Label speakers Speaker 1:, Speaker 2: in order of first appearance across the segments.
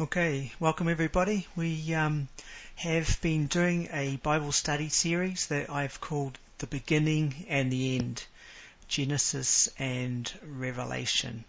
Speaker 1: Okay, welcome everybody. We have been doing a Bible study series that I've called The Beginning and the End, Genesis and Revelation.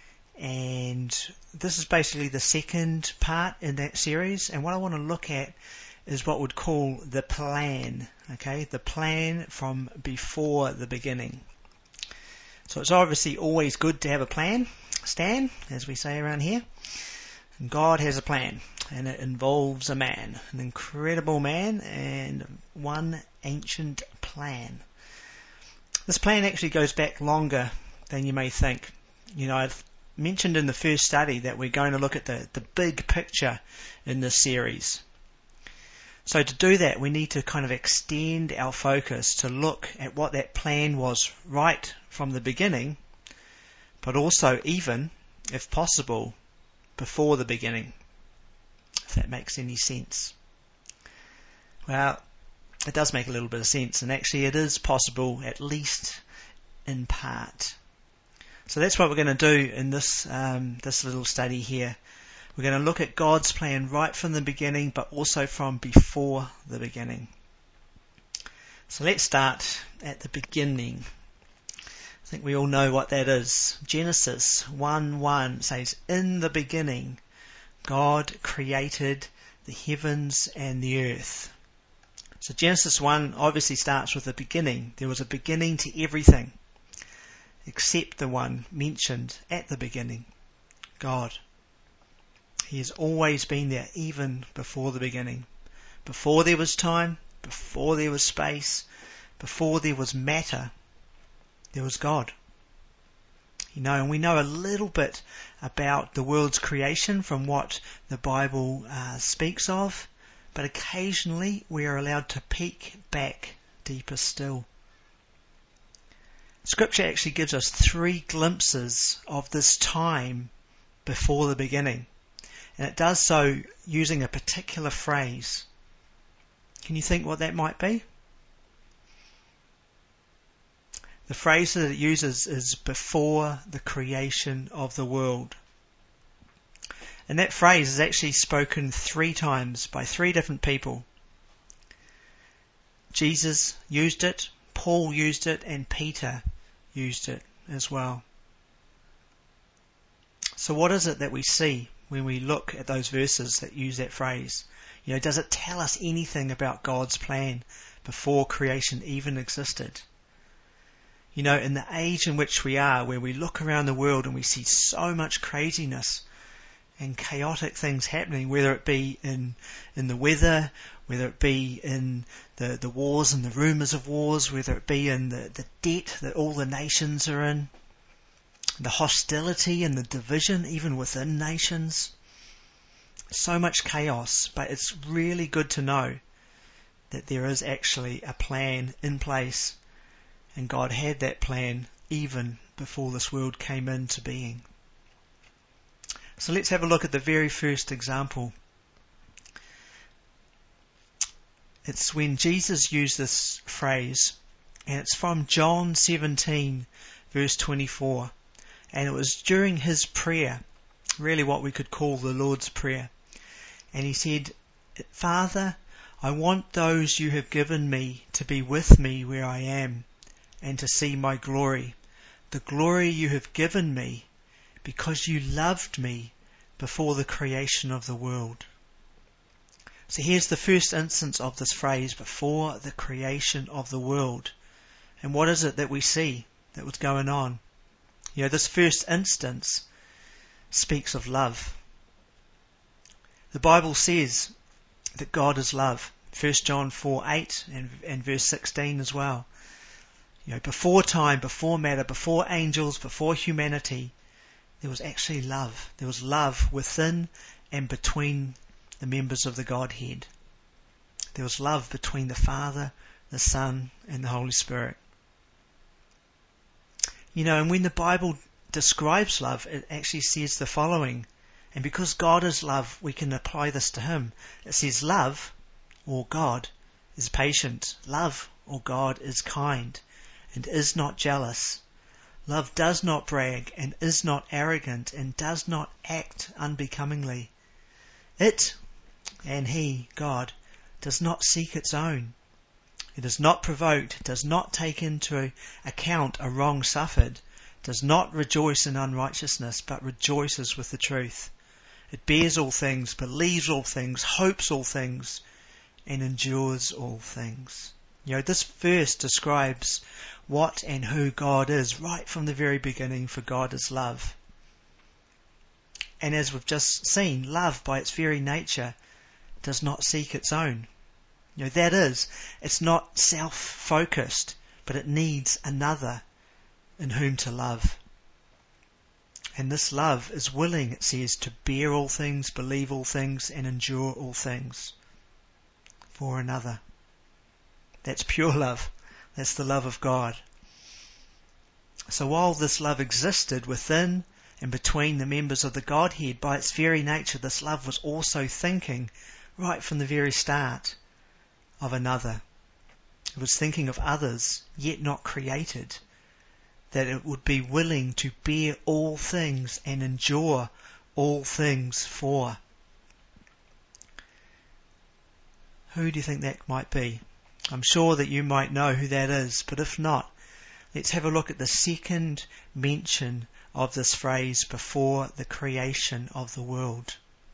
Speaker 1: And this is basically the second part in that series, and what I want to look at is what we'd call the plan, okay? The plan from before the beginning. So it's obviously always good to have a plan, Stan, as we say around here. And God has a plan, and it involves a man, an incredible man, and one ancient plan. This plan actually goes back longer than you may think. You know, I've mentioned in the first study that we're going to look at the big picture in this series. So to do that, we need to kind of extend our focus to look at what that plan was right from the beginning, but also even, if possible, before the beginning, if that makes any sense. Well, it does make a little bit of sense, and actually it is possible, at least in part. So that's what we're going to do in this little study here. We're going to look at God's plan right from the beginning, but also from before the beginning. So let's start at the beginning. I think we all know what that is. Genesis 1:1 says, "In the beginning, God created the heavens and the earth." So Genesis 1 obviously starts with a beginning. There was a beginning to everything, except the one mentioned at the beginning, God. He has always been there, even before the beginning. Before there was time, before there was space, before there was matter, there was God. You know, and we know a little bit about the world's creation from what the Bible speaks of, but occasionally we are allowed to peek back deeper still. Scripture actually gives us 3 glimpses of this time before the beginning, and it does so using a particular phrase. Can you think what that might be? The phrase that it uses is "before the creation of the world." And that phrase is actually spoken 3 times by 3 different people. Jesus used it, Paul used it, and Peter used it as well. So what is it that we see when we look at those verses that use that phrase? You know, does it tell us anything about God's plan before creation even existed? You know, in the age in which we are, where we look around the world and we see so much craziness and chaotic things happening, whether it be in the weather, whether it be in the wars and the rumours of wars, whether it be in the debt that all the nations are in, the hostility and the division even within nations. So much chaos, but it's really good to know that there is actually a plan in place. And God had that plan even before this world came into being. So let's have a look at the very first example. It's when Jesus used this phrase, and it's from John 17, verse 24. And it was during his prayer, really what we could call the Lord's Prayer. And he said, "Father, I want those you have given me to be with me where I am, and to see my glory, the glory you have given me, because you loved me before the creation of the world." So here's the first instance of this phrase, "before the creation of the world." And what is it that we see that was going on? You know, this first instance speaks of love. The Bible says that God is love. 1 John 4:8 and verse 16 as well. You know, before time, before matter, before angels, before humanity, there was actually love. There was love within and between the members of the Godhead. There was love between the Father, the Son, and the Holy Spirit. You know, and when the Bible describes love, it actually says the following. And because God is love, we can apply this to Him. It says love, or God, is patient. Love, or God, is kind and is not jealous. Love does not brag and is not arrogant and does not act unbecomingly. It, and He, God, does not seek its own. It is not provoked, does not take into account a wrong suffered, does not rejoice in unrighteousness, but rejoices with the truth. It bears all things, believes all things, hopes all things, and endures all things. This verse describes what and who God is right from the very beginning, for God is love. And as we've just seen, love by its very nature does not seek its own. That is, it's not self-focused, but it needs another in whom to love. And this love is willing, it says, to bear all things, believe all things, and endure all things for another. That's pure love. That's the love of God. So while this love existed within and between the members of the Godhead, by its very nature, this love was also thinking, right from the very start, of another. It was thinking of others, yet not created, that it would be willing to bear all things and endure all things for. Who do you think that might be? I'm sure that you might know who that is, but if not, let's have a look at the second mention of this phrase before the creation of the world.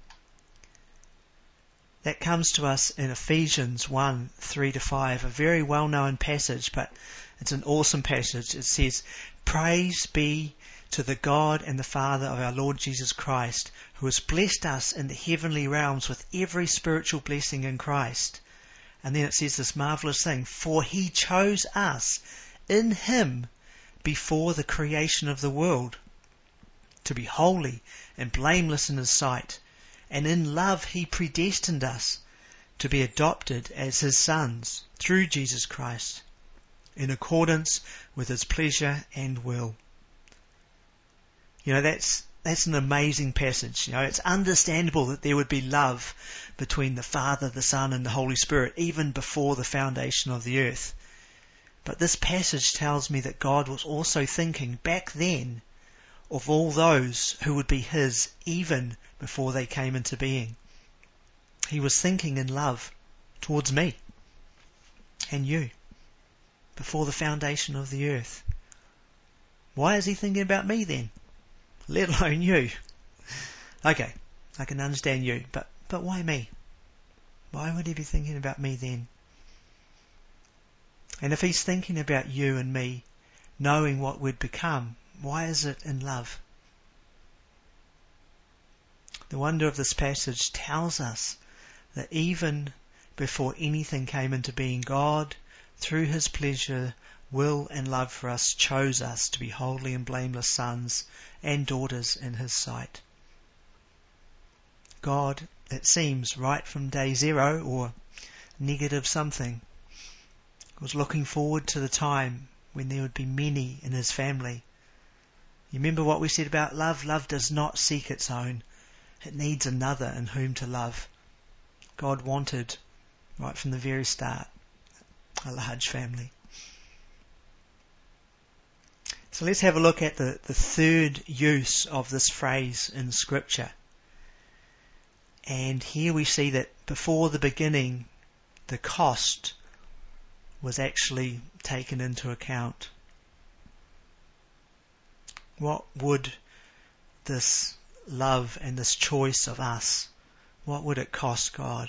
Speaker 1: That comes to us in Ephesians 1, 3-5, a very well-known passage, but it's an awesome passage. It says, "Praise be to the God and the Father of our Lord Jesus Christ, who has blessed us in the heavenly realms with every spiritual blessing in Christ." And then it says this marvelous thing, "For He chose us in Him before the creation of the world to be holy and blameless in His sight. And in love He predestined us to be adopted as His sons through Jesus Christ, in accordance with His pleasure and will." That's an amazing passage. It's understandable that there would be love between the Father, the Son, and the Holy Spirit, even before the foundation of the earth. But this passage tells me that God was also thinking back then of all those who would be His even before they came into being. He was thinking in love towards me and you before the foundation of the earth. Why is He thinking about me then? Let alone you. Okay, I can understand you, but why me? Why would He be thinking about me then? And if He's thinking about you and me, knowing what we'd become, why is it in love? The wonder of this passage tells us that even before anything came into being, God, through His pleasure, will, and love for us, chose us to be holy and blameless sons and daughters in His sight. God, it seems, right from day zero, or negative something, was looking forward to the time when there would be many in His family. You remember what we said about love? Love does not seek its own. It needs another in whom to love. God wanted, right from the very start, a large family. So let's have a look at the third use of this phrase in Scripture. And here we see that before the beginning, the cost was actually taken into account. What would this love and this choice of us, what would it cost God?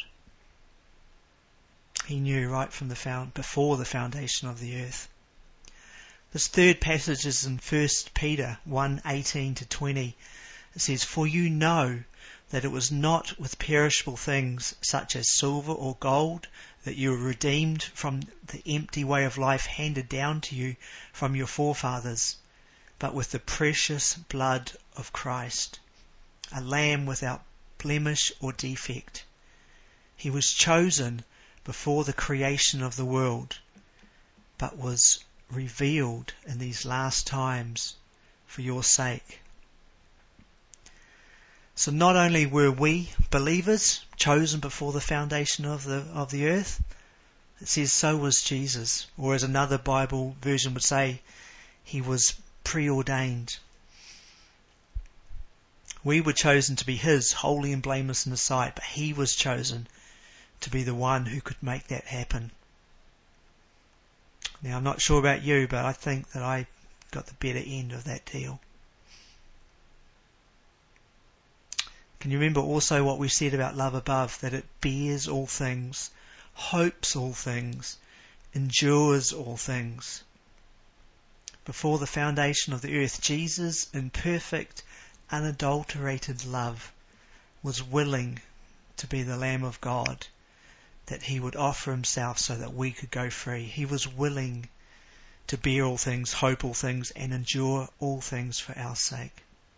Speaker 1: He knew right from before the foundation of the earth. This third passage is in 1 Peter 1:18-20. It says, "For you know that it was not with perishable things such as silver or gold that you were redeemed from the empty way of life handed down to you from your forefathers, but with the precious blood of Christ, a lamb without blemish or defect. He was chosen before the creation of the world, but was revealed in these last times for your sake." So not only were we believers chosen before the foundation of the earth, it says so was Jesus, or as another Bible version would say, He was preordained. We were chosen to be his, holy and blameless in his sight, but he was chosen to be the one who could make that happen. Now, I'm not sure about you, but I think that I got the better end of that deal. Can you remember also what we said about love above, that it bears all things, hopes all things, endures all things? Before the foundation of the earth, Jesus, in perfect, unadulterated love, was willing to be the Lamb of God, that he would offer himself so that we could go free. He was willing to bear all things, hope all things, and endure all things for our sake.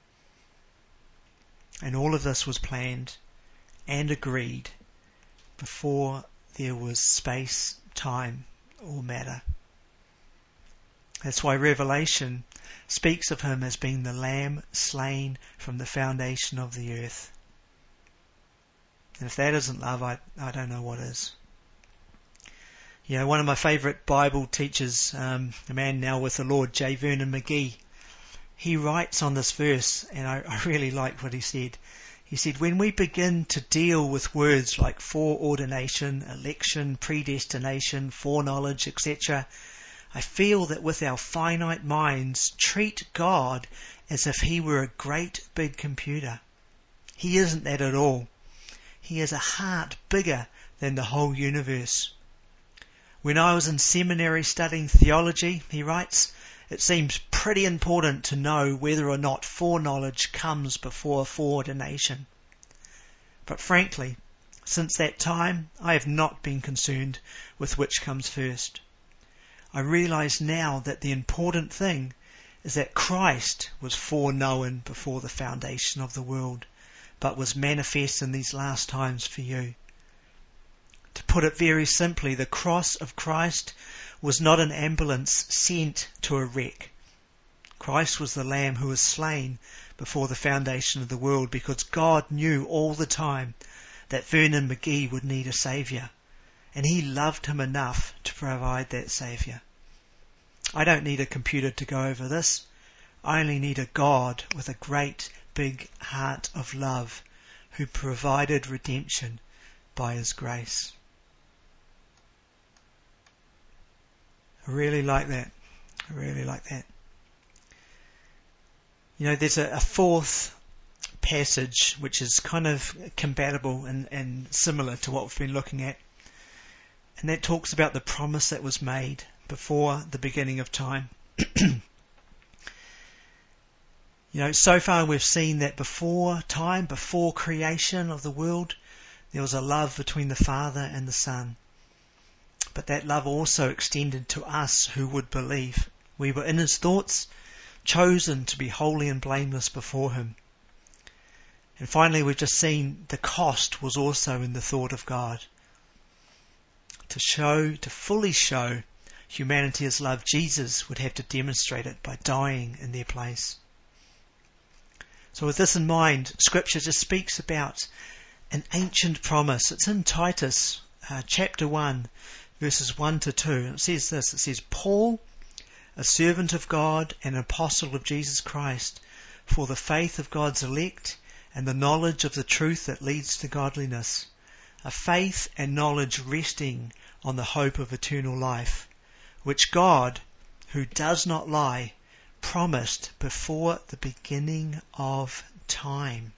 Speaker 1: And all of this was planned and agreed before there was space, time, or matter. That's why Revelation speaks of him as being the Lamb slain from the foundation of the earth. And if that isn't love, I don't know what is. You know, one of my favourite Bible teachers, a man now with the Lord, J. Vernon McGee, he writes on this verse, and I really like what he said. He said, when we begin to deal with words like foreordination, election, predestination, foreknowledge, etc., I feel that with our finite minds treat God as if he were a great big computer. He isn't that at all. He has a heart bigger than the whole universe. When I was in seminary studying theology, he writes, it seems pretty important to know whether or not foreknowledge comes before foreordination. But frankly, since that time, I have not been concerned with which comes first. I realize now that the important thing is that Christ was foreknown before the foundation of the world, but was manifest in these last times for you. To put it very simply, the cross of Christ was not an ambulance sent to a wreck. Christ was the Lamb who was slain before the foundation of the world, because God knew all the time that Vernon McGee would need a Saviour, and he loved him enough to provide that Saviour. I don't need a computer to go over this. I only need a God with a great big heart of love who provided redemption by his grace. I really like that. I really like that. You know, there's a fourth passage which is kind of compatible and similar to what we've been looking at. And that talks about the promise that was made before the beginning of time. You know, so far we've seen that before time, before creation of the world, there was a love between the Father and the Son. But that love also extended to us who would believe. We were in his thoughts, chosen to be holy and blameless before him. And finally, we've just seen the cost was also in the thought of God. To fully show humanity his love, Jesus would have to demonstrate it by dying in their place. So with this in mind, Scripture just speaks about an ancient promise. It's in Titus chapter 1, verses 1 to 2. And it says this, it says, Paul, a servant of God and an apostle of Jesus Christ, for the faith of God's elect and the knowledge of the truth that leads to godliness, a faith and knowledge resting on the hope of eternal life, which God, who does not lie, promised before the beginning of time.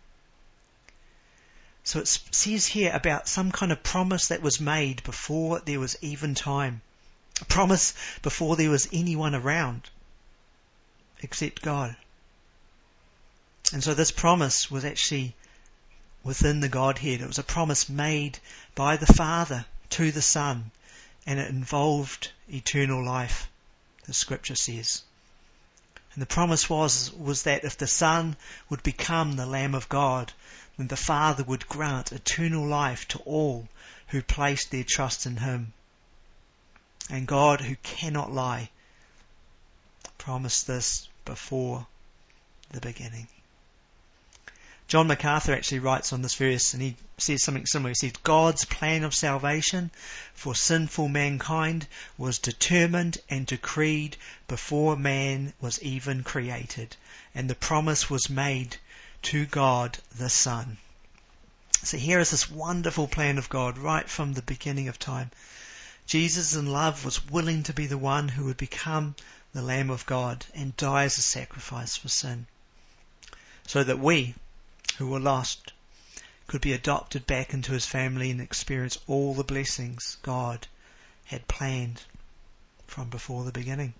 Speaker 1: So it says here about some kind of promise that was made before there was even time. A promise before there was anyone around except God. And so this promise was actually within the Godhead. It was a promise made by the Father to the Son, and it involved eternal life, the Scripture says. And the promise was that if the Son would become the Lamb of God, then the Father would grant eternal life to all who placed their trust in him. And God, who cannot lie, promised this before the beginning. John MacArthur actually writes on this verse, and he says something similar. He says, God's plan of salvation for sinful mankind was determined and decreed before man was even created, and the promise was made to God the Son. So here is this wonderful plan of God right from the beginning of time. Jesus in love was willing to be the one who would become the Lamb of God and die as a sacrifice for sin, so that we, who were lost, could be adopted back into his family and experience all the blessings God had planned from before the beginning.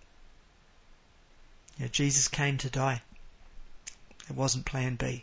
Speaker 1: Jesus came to die. It wasn't plan B.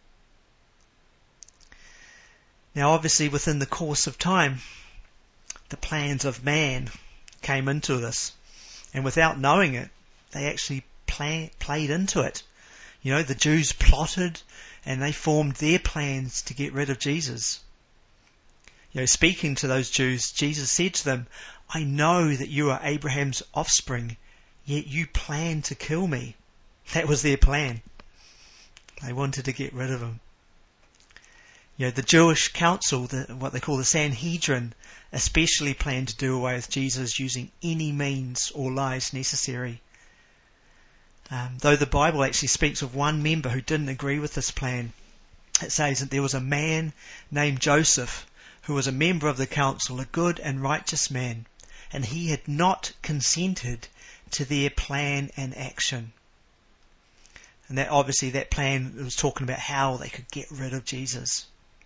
Speaker 1: Now obviously within the course of time, the plans of man came into this, and without knowing it, they actually played into it. The Jews plotted and they formed their plans to get rid of Jesus. Speaking to those Jews, Jesus said to them, I know that you are Abraham's offspring, yet you plan to kill me. That was their plan. They wanted to get rid of him. The Jewish council, what they call the Sanhedrin, especially planned to do away with Jesus using any means or lies necessary. Though the Bible actually speaks of one member who didn't agree with this plan. It says that there was a man named Joseph who was a member of the council, a good and righteous man, and he had not consented to their plan and action. And that plan was talking about how they could get rid of Jesus.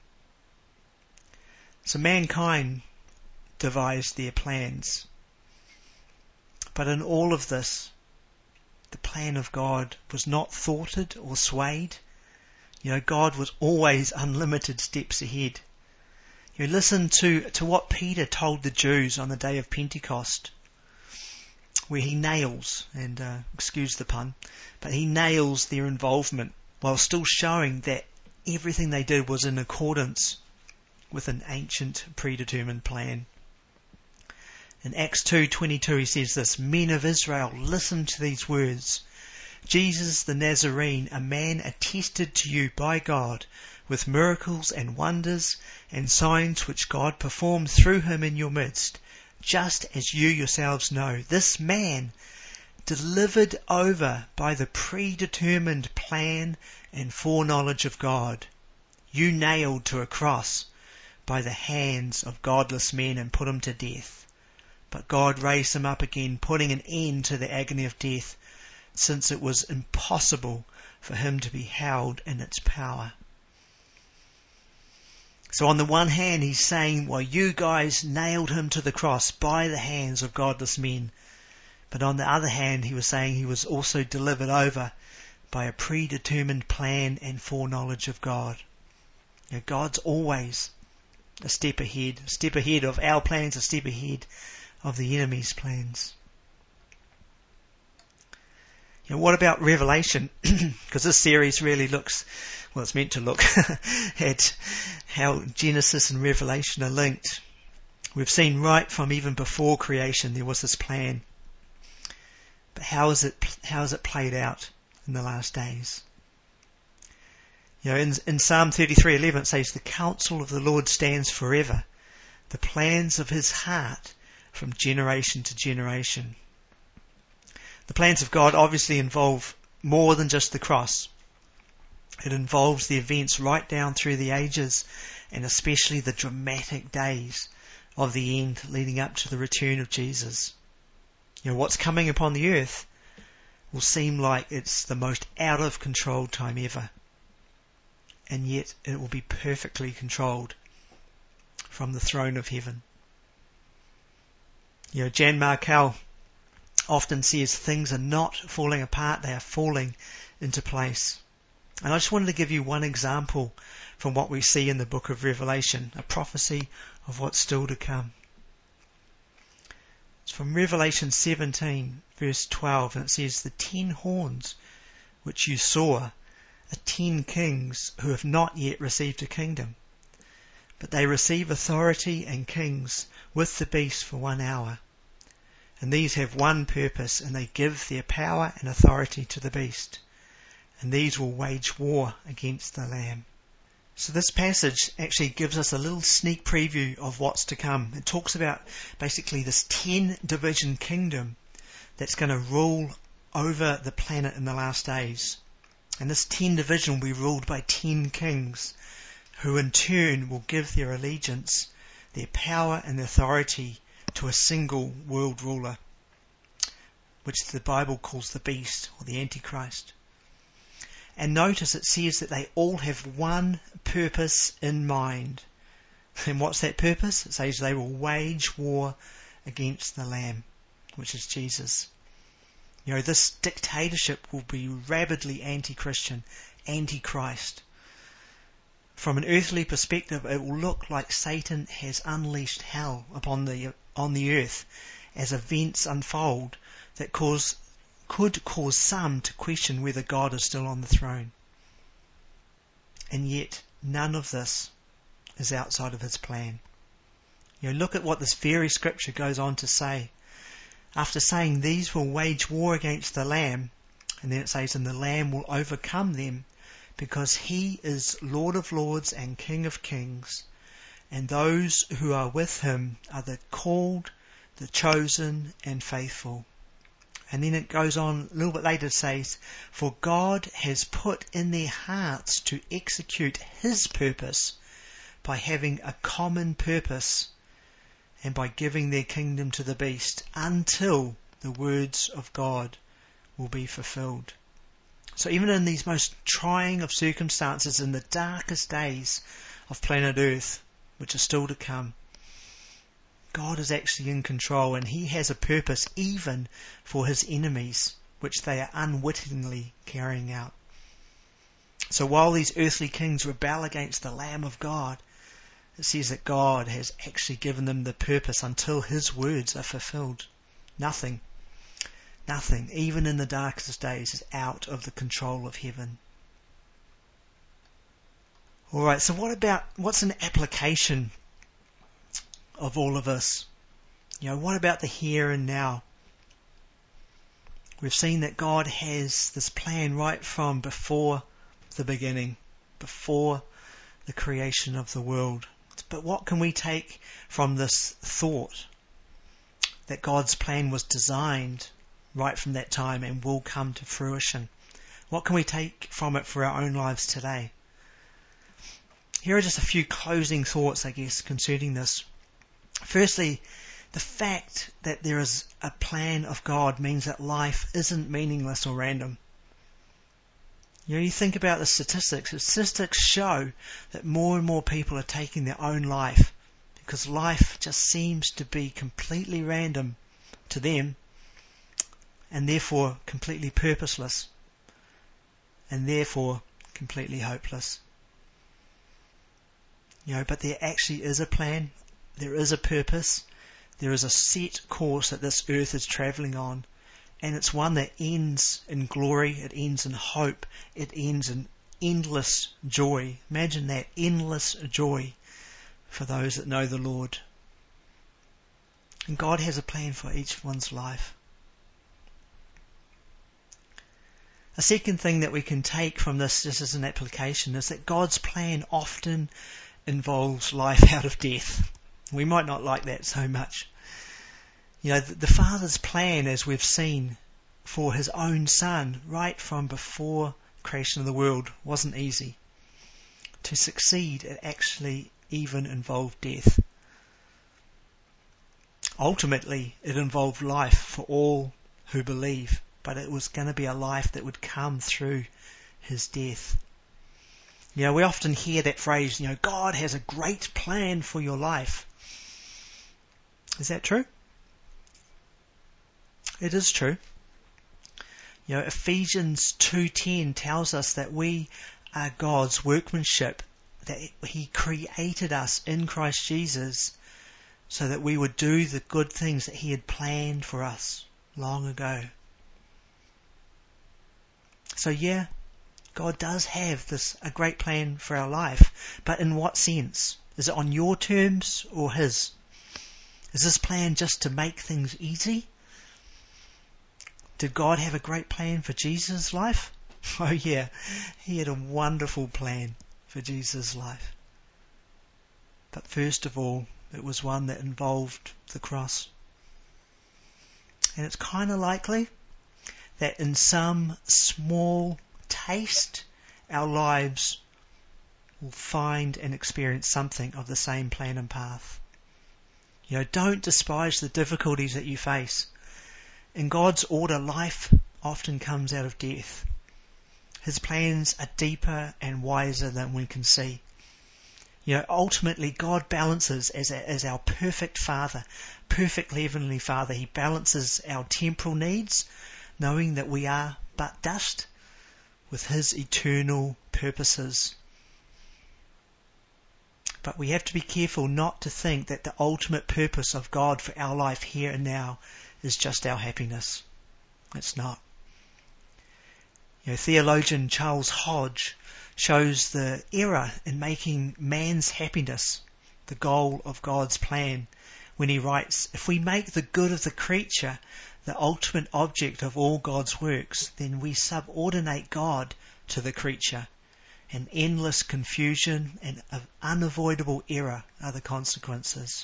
Speaker 1: So mankind devised their plans. But in all of this, the plan of God was not thwarted or swayed. God was always unlimited steps ahead. Listen to what Peter told the Jews on the day of Pentecost, where he nails, and excuse the pun, but he nails their involvement while still showing that everything they did was in accordance with an ancient predetermined plan. In Acts 2:22 he says this, Men of Israel, listen to these words. Jesus the Nazarene, a man attested to you by God with miracles and wonders and signs which God performed through him in your midst, just as you yourselves know. This man, delivered over by the predetermined plan and foreknowledge of God, you nailed to a cross by the hands of godless men and put him to death. But God raised him up again, putting an end to the agony of death, since it was impossible for him to be held in its power. So on the one hand, he's saying, well, you guys nailed him to the cross by the hands of godless men. But on the other hand, he was saying he was also delivered over by a predetermined plan and foreknowledge of God. God's always a step ahead of our plans, a step ahead of the enemy's plans. What about Revelation? Because this series really looks, well, it's meant to look at how Genesis and Revelation are linked. We've seen right from even before creation there was this plan. But how is it played out in the last days? In Psalm 33:11 it says, the counsel of the Lord stands forever, the plans of his heart from generation to generation. The plans of God obviously involve more than just the cross. It involves the events right down through the ages, and especially the dramatic days of the end leading up to the return of Jesus. What's coming upon the earth will seem like it's the most out of control time ever. And yet it will be perfectly controlled from the throne of heaven. Jan Markell often says things are not falling apart, they are falling into place. And I just wanted to give you one example from what we see in the book of Revelation, a prophecy of what's still to come. It's from Revelation 17 verse 12, and it says, the 10 horns which you saw are 10 kings who have not yet received a kingdom, but they receive authority and kings with the beast for 1 hour. And these have one purpose, and they give their power and authority to the beast. And these will wage war against the Lamb. So this passage actually gives us a little sneak preview of what's to come. It talks about basically this 10-division kingdom that's going to rule over the planet in the last days. And this 10 division will be ruled by 10 kings, who in turn will give their allegiance, their power and authority to a single world ruler, which the Bible calls the beast or the Antichrist. And notice it says that they all have one purpose in mind. And what's that purpose? It says they will wage war against the Lamb, which is Jesus. This dictatorship will be rabidly anti-Christian, anti-Christ. From an earthly perspective, it will look like Satan has unleashed hell on the earth as events unfold that could cause some to question whether God is still on the throne. And yet, none of this is outside of his plan. Look at what this very scripture goes on to say. After saying these will wage war against the Lamb, and then it says, and the Lamb will overcome them, because he is Lord of lords and King of kings, and those who are with him are the called, the chosen, and faithful. And then it goes on a little bit later, it says, for God has put in their hearts to execute his purpose by having a common purpose and by giving their kingdom to the beast until the words of God will be fulfilled. So even in these most trying of circumstances, in the darkest days of planet Earth, which are still to come, God is actually in control, and he has a purpose even for his enemies, which they are unwittingly carrying out. So while these earthly kings rebel against the Lamb of God, it says that God has actually given them the purpose until his words are fulfilled. Nothing, even in the darkest days, is out of the control of heaven. Alright, so what's an application of all of this? What about the here and now? We've seen that God has this plan right from before the beginning, before the creation of the world. But what can we take from this thought that God's plan was designed right from that time and will come to fruition? What can we take from it for our own lives today? Here are just a few closing thoughts, I guess, concerning this. Firstly, the fact that there is a plan of God means that life isn't meaningless or random. You think about the statistics. The statistics show that more and more people are taking their own life because life just seems to be completely random to them and therefore completely purposeless and therefore completely hopeless. But there actually is a plan. There is a purpose. There is a set course that this earth is travelling on. And it's one that ends in glory, it ends in hope, it ends in endless joy. Imagine that, endless joy for those that know the Lord. And God has a plan for each one's life. A second thing that we can take from this, just as an application, is that God's plan often involves life out of death. We might not like that so much. The Father's plan, as we've seen, for his own Son, right from before creation of the world, wasn't easy. To succeed, it actually even involved death. Ultimately, it involved life for all who believe, but it was going to be a life that would come through his death. We often hear that phrase, God has a great plan for your life. Is that true? It is true. Ephesians 2:10 tells us that we are God's workmanship, that he created us in Christ Jesus so that we would do the good things that he had planned for us long ago. So God does have a great plan for our life, but in what sense? Is it on your terms or his? Is this plan just to make things easy? Did God have a great plan for Jesus' life? Oh yeah, he had a wonderful plan for Jesus' life. But first of all, it was one that involved the cross. And it's kind of likely that in some small, taste, our lives will find and experience something of the same plan and path. Don't despise the difficulties that you face. In God's order, life often comes out of death. His plans are deeper and wiser than we can see. Ultimately, God balances as our perfect Father, perfect Heavenly Father. He balances our temporal needs, knowing that we are but dust, with His eternal purposes. But we have to be careful not to think that the ultimate purpose of God for our life here and now is just our happiness. It's not. Theologian Charles Hodge shows the error in making man's happiness the goal of God's plan when he writes, if we make the good of the creature the ultimate object of all God's works, then we subordinate God to the creature, and endless confusion and unavoidable error are the consequences.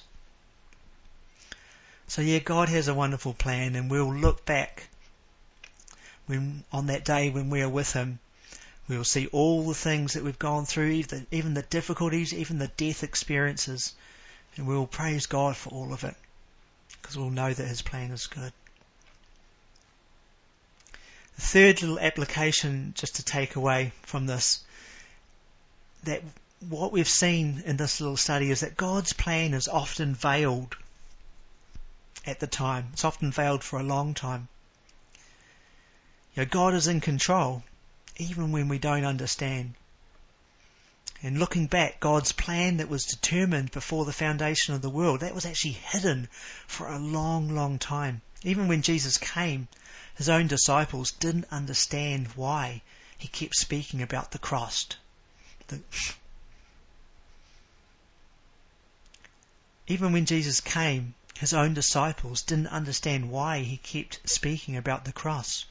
Speaker 1: So God has a wonderful plan, and we'll look back on that day when we are with Him. We will see all the things that we've gone through, even the difficulties, even the death experiences, and we will praise God for all of it, because we'll know that His plan is good. The third little application just to take away from this, that what we've seen in this little study is that God's plan is often veiled at the time. It's often veiled for a long time. God is in control, even when we don't understand. And looking back, God's plan that was determined before the foundation of the world, that was actually hidden for a long, long time. Even when Jesus came, His own disciples didn't understand why He kept speaking about the cross. Even when Jesus came, His own disciples didn't understand why He kept speaking about the cross.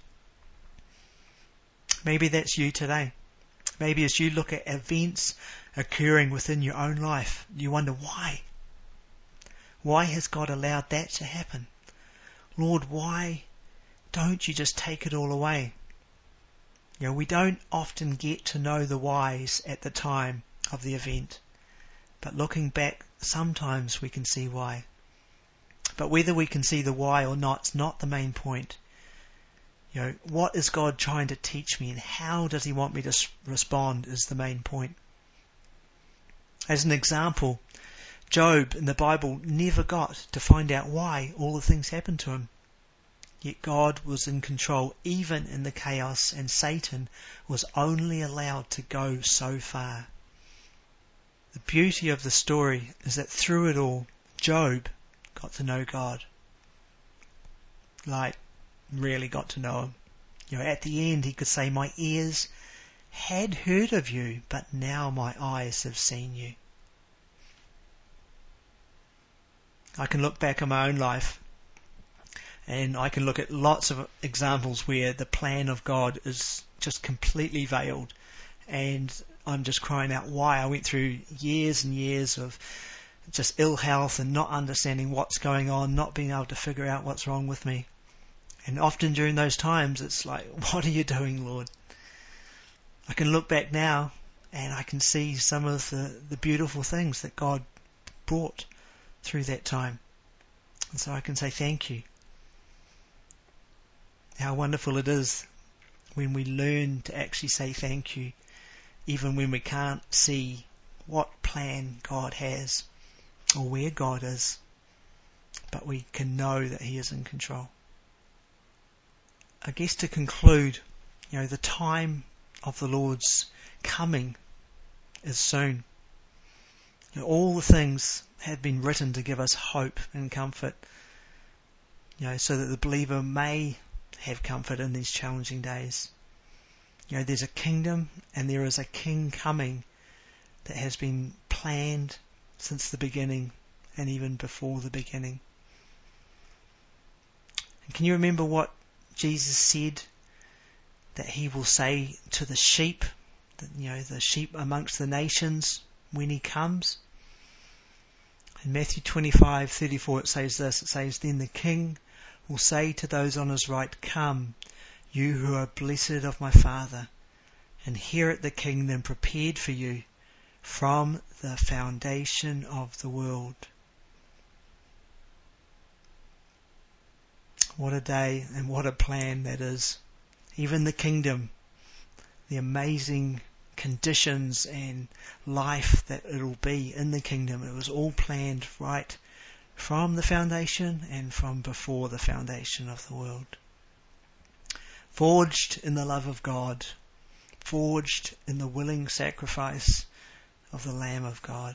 Speaker 1: Maybe that's you today. Maybe as you look at events occurring within your own life, you wonder why. Why has God allowed that to happen? Lord, why don't you just take it all away? We don't often get to know the whys at the time of the event. But looking back, sometimes we can see why. But whether we can see the why or not is not the main point. What is God trying to teach me, and how does He want me to respond is the main point. As an example, Job in the Bible never got to find out why all the things happened to him. Yet God was in control even in the chaos, and Satan was only allowed to go so far. The beauty of the story is that through it all, Job got to know God. Really got to know Him. At the end he could say, my ears had heard of you, but now my eyes have seen you. I can look back on my own life, and I can look at lots of examples where the plan of God is just completely veiled, and I'm just crying out why. I went through years and years of just ill health and not understanding what's going on, not being able to figure out what's wrong with me. And often during those times, it's like, what are you doing, Lord? I can look back now and I can see some of the beautiful things that God brought through that time. And so I can say thank you. How wonderful it is when we learn to actually say thank you, even when we can't see what plan God has or where God is. But we can know that He is in control. I guess to conclude, the time of the Lord's coming is soon. All the things have been written to give us hope and comfort, so that the believer may have comfort in these challenging days. There's a kingdom and there is a king coming that has been planned since the beginning and even before the beginning. And can you remember what Jesus said that He will say to the sheep, the sheep amongst the nations when He comes? In Matthew 25:34 it says this, it says, then the King will say to those on His right, come, you who are blessed of my Father, inherit the kingdom prepared for you from the foundation of the world. What a day and what a plan that is. Even the kingdom, the amazing conditions and life that it'll be in the kingdom, it was all planned right from the foundation and from before the foundation of the world. Forged in the love of God, forged in the willing sacrifice of the Lamb of God,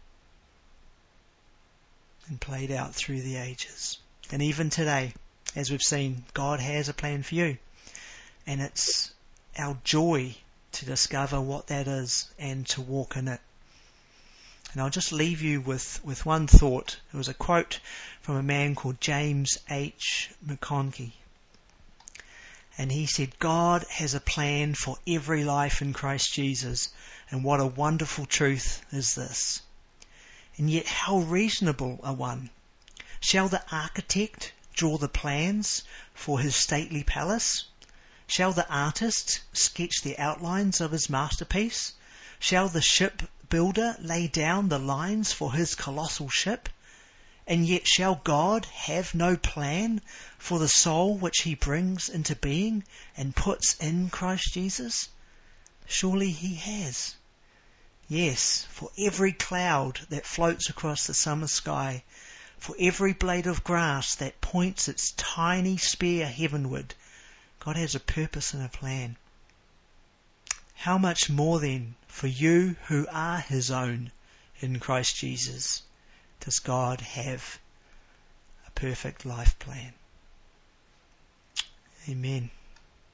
Speaker 1: and played out through the ages. And even today, as we've seen, God has a plan for you. And it's our joy to discover what that is and to walk in it. And I'll just leave you with one thought. It was a quote from a man called James H. McConkie. And he said, God has a plan for every life in Christ Jesus. And what a wonderful truth is this. And yet how reasonable a one. Shall the architect draw the plans for his stately palace? Shall the artist sketch the outlines of his masterpiece? Shall the ship builder lay down the lines for his colossal ship? And yet shall God have no plan for the soul which he brings into being and puts in Christ Jesus? Surely he has. Yes, for every cloud that floats across the summer sky, for every blade of grass that points its tiny spear heavenward, God has a purpose and a plan. How much more then for you who are his own in Christ Jesus does God have a perfect life plan? Amen.